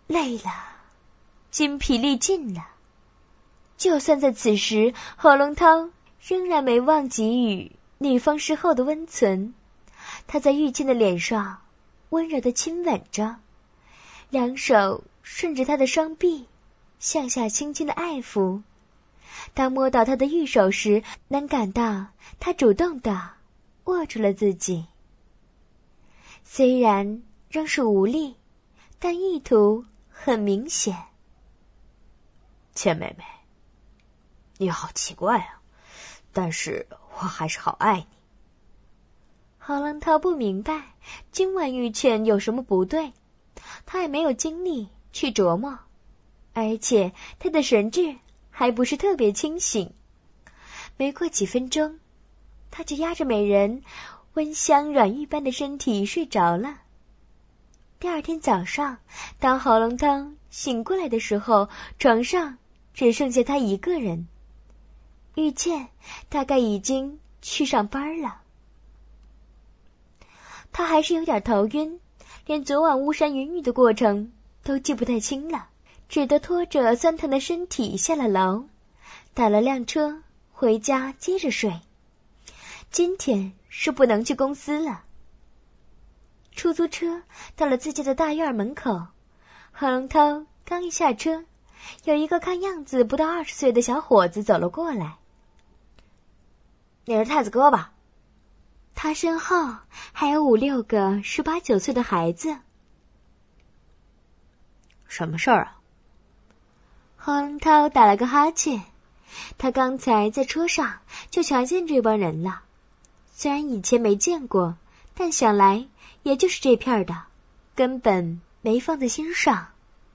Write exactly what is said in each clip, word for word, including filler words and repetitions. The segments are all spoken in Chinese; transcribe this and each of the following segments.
累了，筋疲力尽了。就算在此时，侯龙涛仍然没忘给予女方事后的温存。他在玉倩的脸上温柔地亲吻着，两手顺着她的双臂向下轻轻地爱抚。当摸到她的玉手时，能感到她主动地握住了自己。虽然仍是无力，但意图很明显。 倩妹妹，你好奇怪啊，但是我还是好爱你。 侯龙涛不明白今晚玉倩有什么不对，他也没有精力去琢磨，而且他的神智还不是特别清醒。没过几分钟，他就压着美人温香软玉般的身体睡着了。第二天早上，当侯龙涛醒过来的时候，床上只剩下他一个人。玉倩大概已经去上班了。他还是有点头晕，连昨晚巫山云雨的过程都记不太清了，只得拖着酸疼的身体下了楼，打了辆车回家接着睡。今天是不能去公司了。出租车到了自家的大院门口，何龙涛刚一下车，有一个看样子不到二十岁的小伙子走了过来。 你是太子哥吧？ 他身后还有五六个十八九岁的孩子。 什么事儿啊？ 何龙涛打了个哈欠，他刚才在车上就瞧见这帮人了，虽然以前没见过，但想来也就是这片的，根本没放在心上。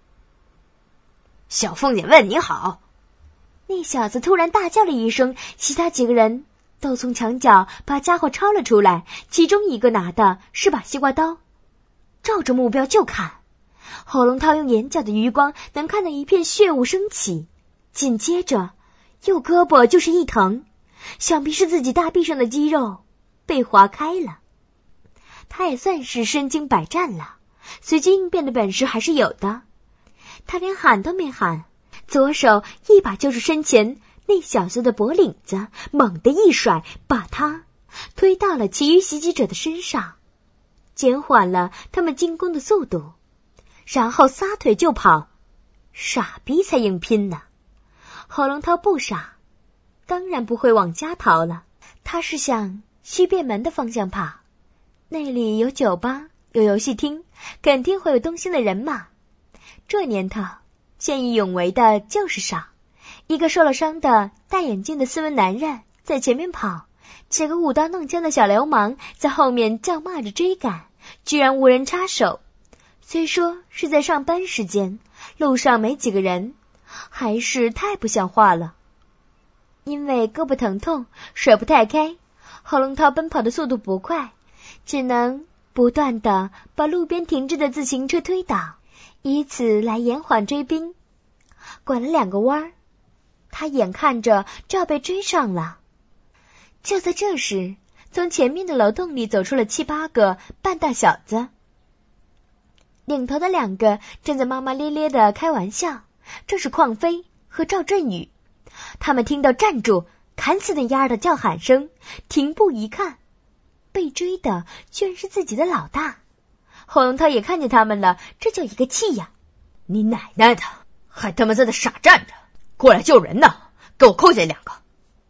小凤姐问你好。 那小子突然大叫了一声，其他几个人都从墙角把家伙抄了出来，其中一个拿的是把西瓜刀，照着目标就砍。侯龙涛用眼角的余光能看到一片血雾升起，紧接着右胳膊就是一疼，想必是自己大臂上的肌肉被划开了。他也算是身经百战了，随机应变的本事还是有的。他连喊都没喊，左手一把就是身前那小子的脖领子，猛地一甩，把他推到了其余袭击者的身上，减缓了他们进攻的速度，然后撒腿就跑。傻逼才硬拼呢。侯龙涛不傻，当然不会往家逃了，他是向西便门的方向跑，那里有酒吧，有游戏厅，肯定会有东兴的人马。这年头见义勇为的就是少。一个受了伤的戴眼镜的斯文男人在前面跑，几个舞刀弄枪的小流氓在后面叫骂着追赶，居然无人插手。虽说是在上班时间，路上没几个人，还是太不像话了。因为胳膊疼痛甩不太开，侯龙涛奔跑的速度不快，只能不断地把路边停着的自行车推倒，以此来延缓追兵。拐了两个弯，他眼看着就要被追上了。就在这时，从前面的楼洞里走出了七八个半大小子，领头的两个正在骂骂咧咧的开玩笑，这是邝飞和赵振宇。他们听到站住砍死那丫的叫喊声，停步一看，被追的居然是自己的老大。侯龙涛也看见他们了，这叫一个气呀！ 你奶奶的，还他妈在那傻站着，过来救人呢，给我扣下两个。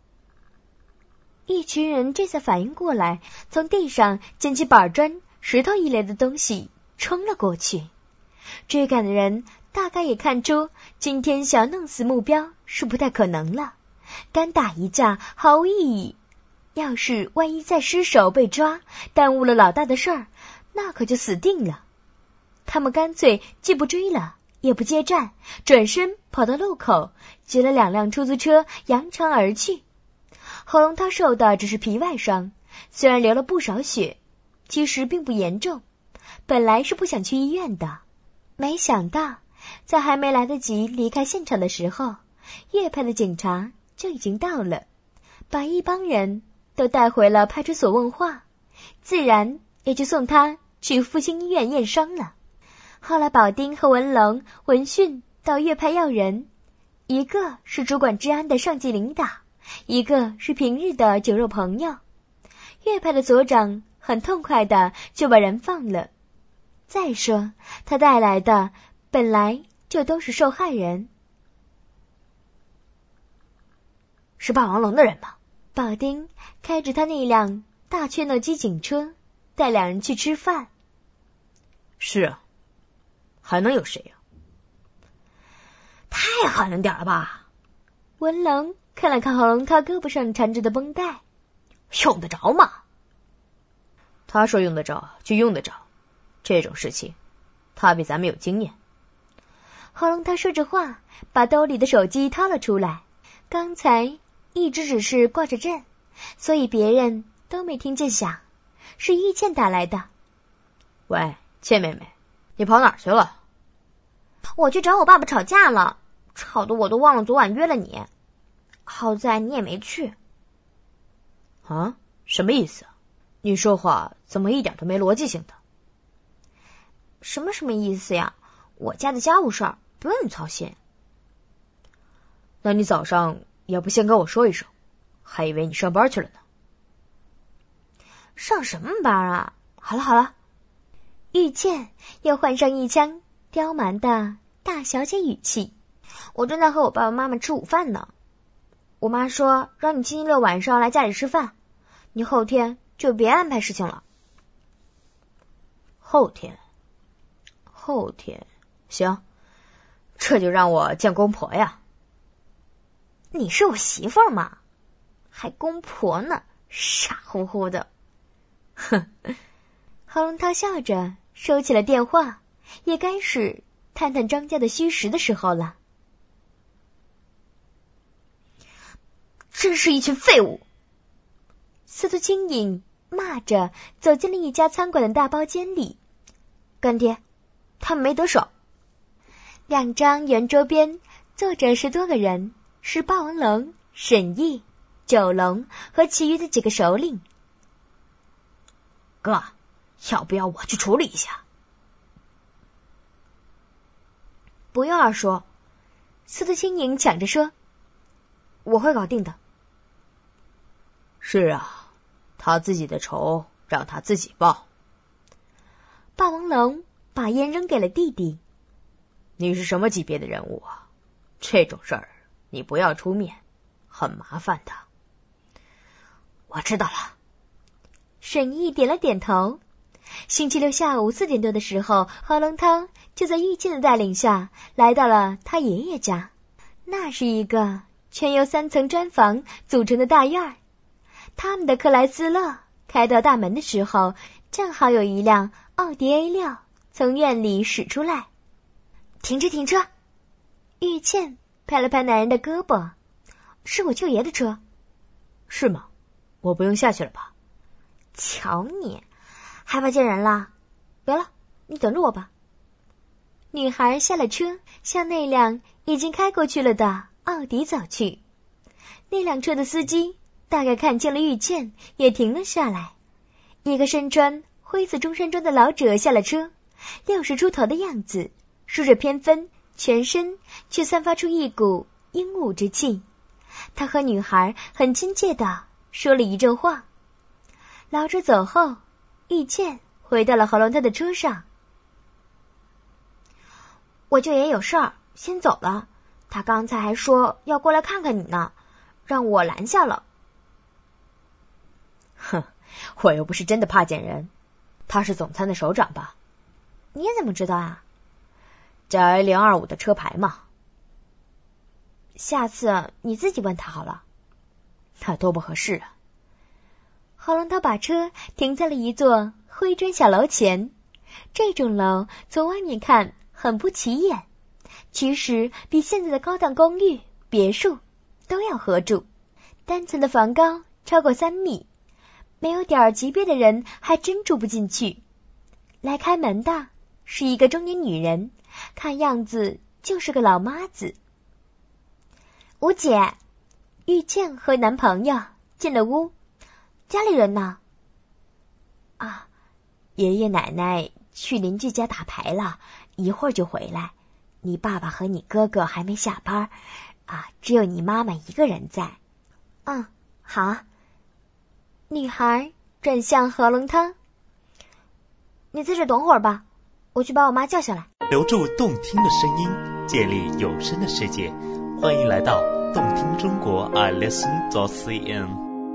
一群人这才反应过来，从地上捡起板砖、石头一类的东西冲了过去。追赶的人大概也看出今天想要弄死目标是不太可能了，干打一架毫无意义。要是万一再失手被抓，耽误了老大的事儿，那可就死定了。他们干脆既不追了，也不接战，转身跑到路口，截了两辆出租车，扬长而去。侯龙涛受的只是皮外伤，虽然流了不少血，其实并不严重。本来是不想去医院的，没想到在还没来得及离开现场的时候，叶派的警察就已经到了，把一帮人都带回了派出所问话，自然也就送他去复兴医院验伤了。 后来保丁和文龙闻讯到岳派要人，一个是主管治安的上级领导，一个是平日的酒肉朋友。岳派的所长很痛快的就把人放了。再说他带来的本来就都是受害人。 是霸王龙的人吗？ 保丁开着他那辆大雀诺机警车带两人去吃饭。 是啊，还能有谁呀、啊？太狠了点了吧？ 文龙看了看郝龙涛胳膊上缠着的绷带， 用得着吗？他说用得着就用得着，这种事情他比咱们有经验。 郝龙涛说着话，把兜里的手机掏了出来。刚才一直只是挂着阵，所以别人都没听见响，是玉倩打来的。 喂，倩妹妹，你跑哪儿去了？ 我去找我爸爸吵架了，吵得我都忘了昨晚约了你，好在你也没去。 啊？什么意思？你说话怎么一点都没逻辑性的？ 什么什么意思呀？我家的家务事儿不用你操心。 那你早上也不先跟我说一声，还以为你上班去了呢。 上什么班啊？好了好了。玉倩又换上一腔刁蛮的大小姐语气。我正在和我爸爸妈妈吃午饭呢。我妈说让你星期六晚上来家里吃饭，你后天就别安排事情了。 后天？后天？行，这就让我见公婆呀。 你是我媳妇儿嘛，还公婆呢，傻乎乎的。 哼。 郝龙涛笑着收起了电话，也该是探探张家的虚实的时候了。真是一群废物！司徒青影骂着走进了一家餐馆的大包间里。干爹，他们没得手。两张圆桌边坐着十多个人，是霸王龙、沈毅、九龙和其余的几个首领。 哥，要不要我去处理一下？ 不用二叔，司徒青影抢着说，我会搞定的。 是啊，他自己的仇让他自己报。 霸王龙把烟扔给了弟弟。 你是什么级别的人物啊？这种事儿你不要出面，很麻烦的。我知道了。 沈毅点了点头。星期六下午四点多的时候，郝龙涛就在玉倩的带领下来到了他爷爷家。那是一个全由三层砖房组成的大院儿。他们的克莱斯勒开到大门的时候，正好有一辆奥迪 A 六 从院里驶出来。停车停车！玉倩拍了拍男人的胳膊，是我舅爷的车。 是吗？我不用下去了吧？ 瞧你，害怕见人了？别了，你等着我吧。女孩下了车，向那辆已经开过去了的奥迪走去。那辆车的司机大概看清了玉倩，也停了下来。一个身穿灰色中山装的老者下了车，六十出头的样子，梳着偏分，全身却散发出一股英武之气。他和女孩很亲切地说了一阵话。老者走后，玉倩回到了郝龙涛的车上。我舅爷有事儿，先走了。他刚才还说要过来看看你呢，让我拦下了。 哼，我又不是真的怕见人。他是总参的首长吧？ 你怎么知道啊？ 这 A 零二五 的车牌嘛。 下次你自己问他好了。 那多不合适啊。 郝龙涛把车停在了一座灰砖小楼前。这种楼从外面看很不起眼，其实比现在的高档公寓、别墅都要合住。单层的房高超过三米，没有点儿级别的人还真住不进去。来开门的是一个中年女人，看样子就是个老妈子。吴姐，玉倩和男朋友进了屋。家里人呢？啊，爷爷奶奶去邻居家打牌了， 一会儿就回来，你爸爸和你哥哥还没下班啊，只有你妈妈一个人在。嗯，好。女孩转向何龙汤，你在这等会儿吧，我去把我妈叫下来。 留住动听的声音，建立有声的世界，欢迎来到动听中国 I listen dot c n。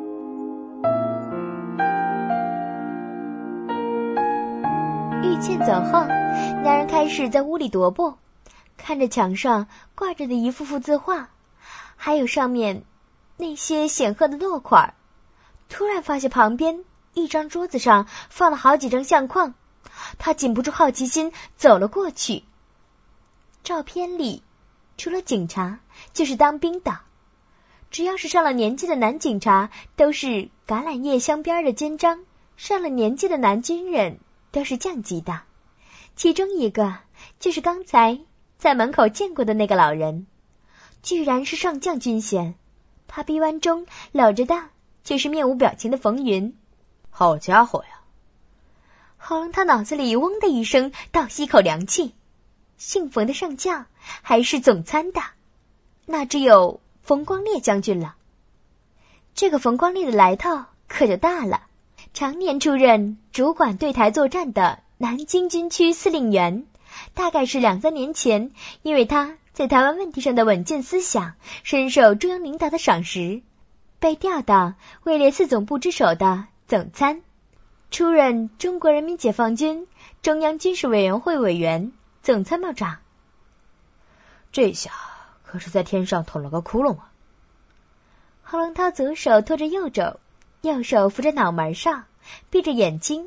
玉倩走后，两人开始在屋里踱步，看着墙上挂着的一幅幅字画，还有上面那些显赫的落款，突然发现旁边一张桌子上放了好几张相框，他禁不住好奇心走了过去。照片里除了警察就是当兵的，只要是上了年纪的男警察都是橄榄叶镶边的肩章，上了年纪的男军人都是降级的。其中一个就是刚才在门口见过的那个老人，居然是上将军衔。他臂弯中搂着的就是面无表情的冯云。 好家伙呀！ 喉咙他脑子里嗡的一声倒吸口凉气，姓冯的上将还是总参的，那只有冯光烈将军了。这个冯光烈的来头可就大了，常年出任主管对台作战的南京军区司令员，大概是两三年前因为他在台湾问题上的稳健思想深受中央领导的赏识，被调到位列四总部之首的总参，出任中国人民解放军中央军事委员会委员、总参谋长。 这下可是在天上捅了个窟窿啊！ 郝龙涛左手托着右肘，右手扶着脑门上，闭着眼睛，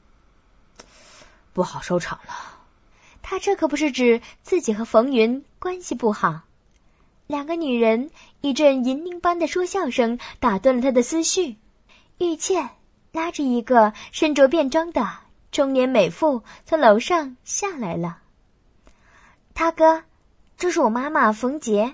不好收场了。 他这可不是指自己和冯云关系不好。两个女人一阵银铃般的说笑声打断了他的思绪。玉倩拉着一个身着便装的中年美妇从楼上下来了。他哥，这是我妈妈冯杰。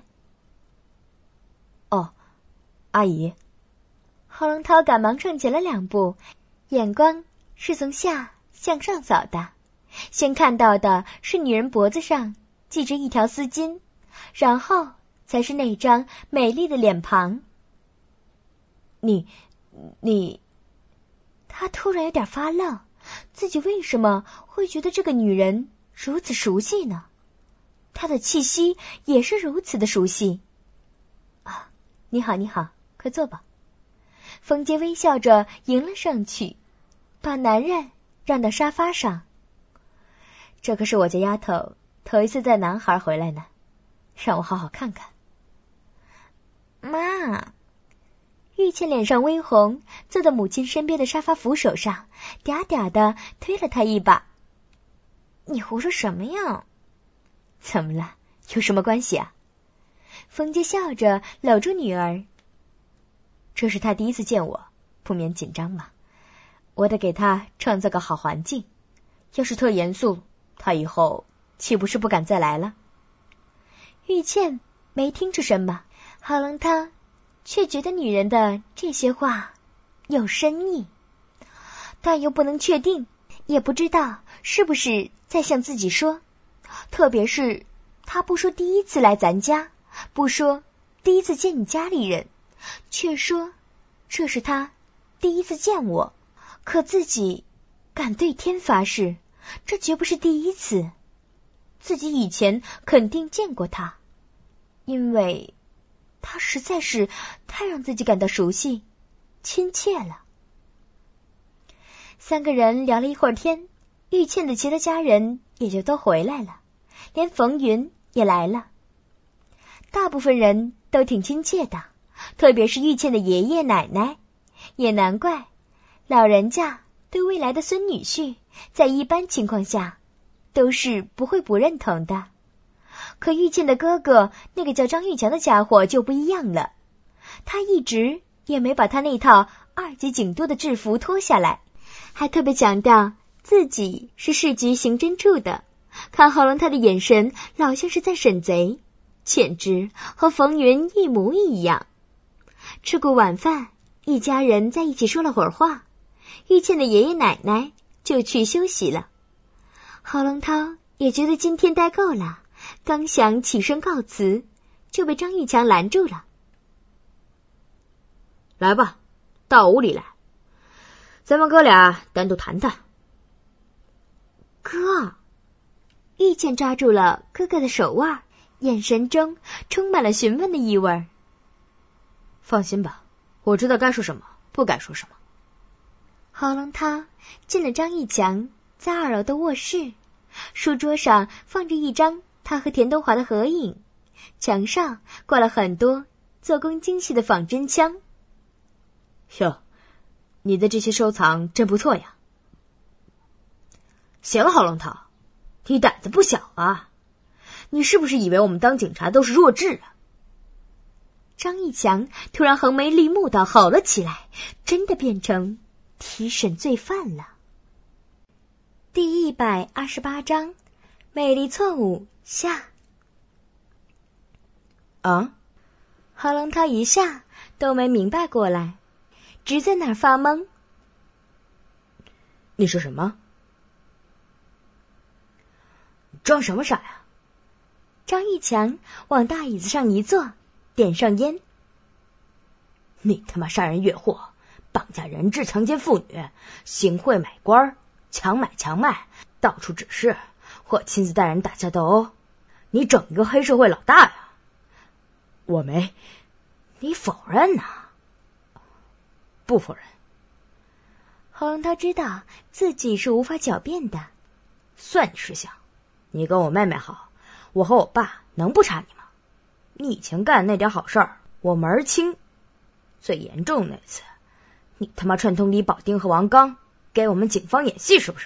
哦，阿姨。 郝龙涛赶忙上前了两步，眼光是从下向上扫的，先看到的是女人脖子上系着一条丝巾，然后才是那张美丽的脸庞。 你你他突然有点发愣，自己为什么会觉得这个女人如此熟悉呢？她的气息也是如此的熟悉。啊，你好你好，快坐吧。冯杰微笑着迎了上去，把男人让到沙发上。这可是我家丫头头一次带男孩回来呢，让我好好看看。妈！玉倩脸上微红，坐在母亲身边的沙发扶手上，嗲嗲的推了她一把。你胡说什么呀？怎么了？有什么关系啊？冯杰笑着搂住女儿。这是他第一次见我，不免紧张嘛。我得给他创造个好环境，要是特严肃，他以后岂不是不敢再来了？玉倩没听出什么，郝龙他却觉得女人的这些话有深意，但又不能确定，也不知道是不是在向自己说。特别是他不说第一次来咱家，不说第一次见你家里人，却说这是他第一次见我，可自己敢对天发誓，这绝不是第一次，自己以前肯定见过他，因为他实在是太让自己感到熟悉亲切了。三个人聊了一会儿天，玉倩的其他家人也就都回来了，连冯云也来了。大部分人都挺亲切的，特别是玉倩的爷爷奶奶，也难怪老人家对未来的孙女婿在一般情况下都是不会不认同的。可玉倩的哥哥那个叫张玉强的家伙就不一样了，他一直也没把他那套二级警督的制服脱下来，还特别强调自己是市局刑侦处的，看郝龙他的眼神老像是在审贼，简直和冯云一模一样。吃过晚饭，一家人在一起说了会儿话，玉倩的爷爷奶奶就去休息了。郝龙涛也觉得今天待够了，刚想起身告辞，就被张玉强拦住了。 来吧，到屋里来，咱们哥俩单独谈谈。 哥，玉倩抓住了哥哥的手腕，眼神中充满了询问的意味。 放心吧，我知道该说什么，不该说什么。 好了，他进了张玉强在二楼的卧室，书桌上放着一张他和田东华的合影，墙上挂了很多做工精细的仿真枪。 哟，你的这些收藏真不错呀。行，郝龙涛，你胆子不小啊，你是不是以为我们当警察都是弱智啊？ 张玉强突然横眉立目地吼了起来，真的变成提审罪犯了。第一百二十八章，美丽错误下。 啊？ 郝龙涛一下都没明白过来，直在那儿发懵。 你说什么？装什么傻呀？ 张玉强往大椅子上一坐，点上烟。 你他妈杀人越货，绑架人质，强奸妇女，行贿买官，强买强卖，到处指示，或亲自带人打架斗殴，你整一个黑社会老大呀！我没，你否认呐？不否认。 郝龙涛知道自己是无法狡辩的。 算你识相，你跟我妹妹好，我和我爸能不查你吗？你以前干的那点好事儿，我门儿清。最严重的那次，你他妈串通李保丁和王刚给我们警方演戏，是不是？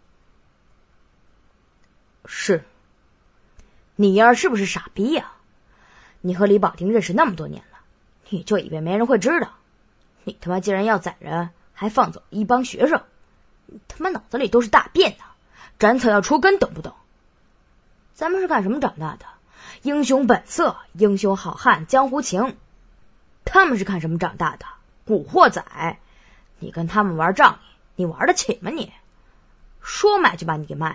是。你丫是不是傻逼呀？你和李保丁认识那么多年了，你就以为没人会知道？你他妈既然要宰人，还放走一帮学生，你他妈脑子里都是大便的，斩草要除根，懂不懂？咱们是看什么长大的？英雄本色，英雄好汉，江湖情。他们是看什么长大的？古惑仔。你跟他们玩仗义，你玩得起吗你？说卖就把你给卖了。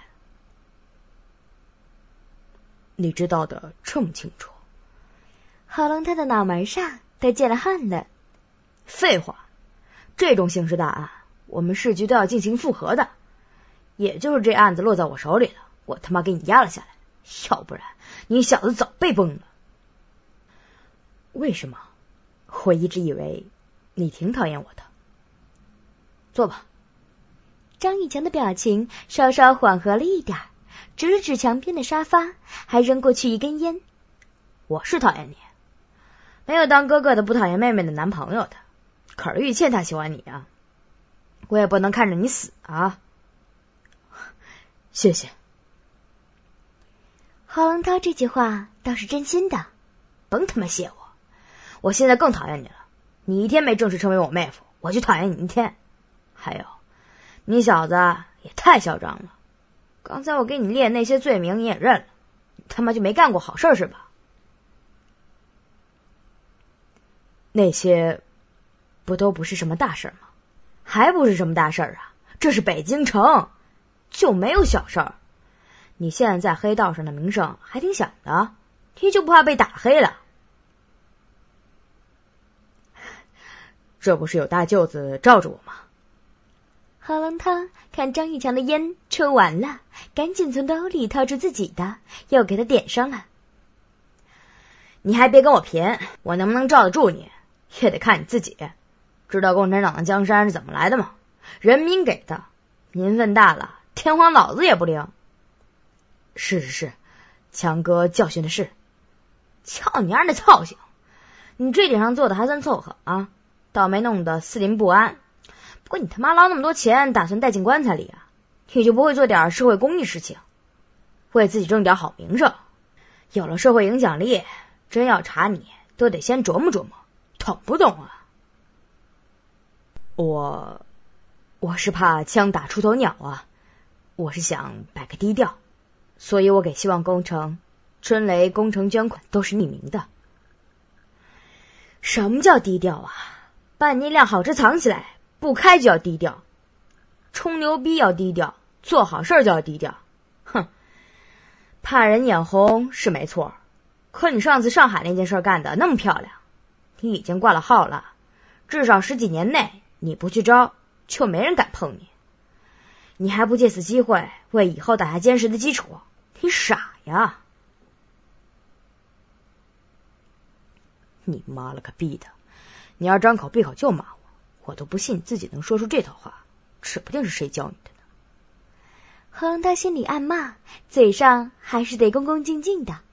你知道的这么清楚。 郝龙他的脑门上都见了汗了。 废话，这种刑事大案我们市局都要进行复核的，也就是这案子落在我手里了，我他妈给你压了下来，要不然你小子早被崩了。为什么？我一直以为你挺讨厌我的。坐吧。 张玉强的表情稍稍缓和了一点，指了指墙边的沙发，还扔过去一根烟。 我是讨厌你，没有当哥哥的不讨厌妹妹的男朋友的，可是玉倩她喜欢你啊，我也不能看着你死啊。谢谢。 郝龙涛这句话倒是真心的。 甭他妈谢我，我现在更讨厌你了。你一天没正式成为我妹夫，我就讨厌你一天。还有，你小子也太嚣张了，刚才我给你列那些罪名你也认了，你他妈就没干过好事是吧？那些不都不是什么大事吗？还不是什么大事啊？这是北京城，就没有小事儿。你现在在黑道上的名声还挺响的，你就不怕被打黑了？这不是有大舅子罩着我吗？ 郝龙涛看张玉强的烟抽完了，赶紧从兜里掏出自己的，又给他点上了。 你还别跟我贫，我能不能罩得住你，也得看你自己。知道共产党的江山是怎么来的吗？人民给的，民愤大了，天皇老子也不灵。是是是，强哥教训的是。操你丫的操性！你这点上做的还算凑合啊，倒没弄得四邻不安。不过你他妈捞那么多钱，打算带进棺材里啊？你就不会做点社会公益事情，为自己挣点好名声？有了社会影响力，真要查你，都得先琢磨琢磨，懂不懂啊？我我是怕枪打出头鸟啊，我是想摆个低调，所以我给希望工程、春雷工程捐款都是匿名的。什么叫低调啊？把你那辆好车藏起来，不开就要低调，吹牛逼要低调，做好事就要低调。哼， 怕人眼红是没错，可你上次上海那件事干得那么漂亮，你已经挂了号了，至少十几年内你不去招，就没人敢碰你。你还不借此机会为以后打下坚实的基础，你傻呀！你妈了个逼的！你要张口闭口就骂我，我都不信你自己能说出这套话，指不定是谁教你的呢。 何龙涛心里暗骂，嘴上还是得恭恭敬敬的。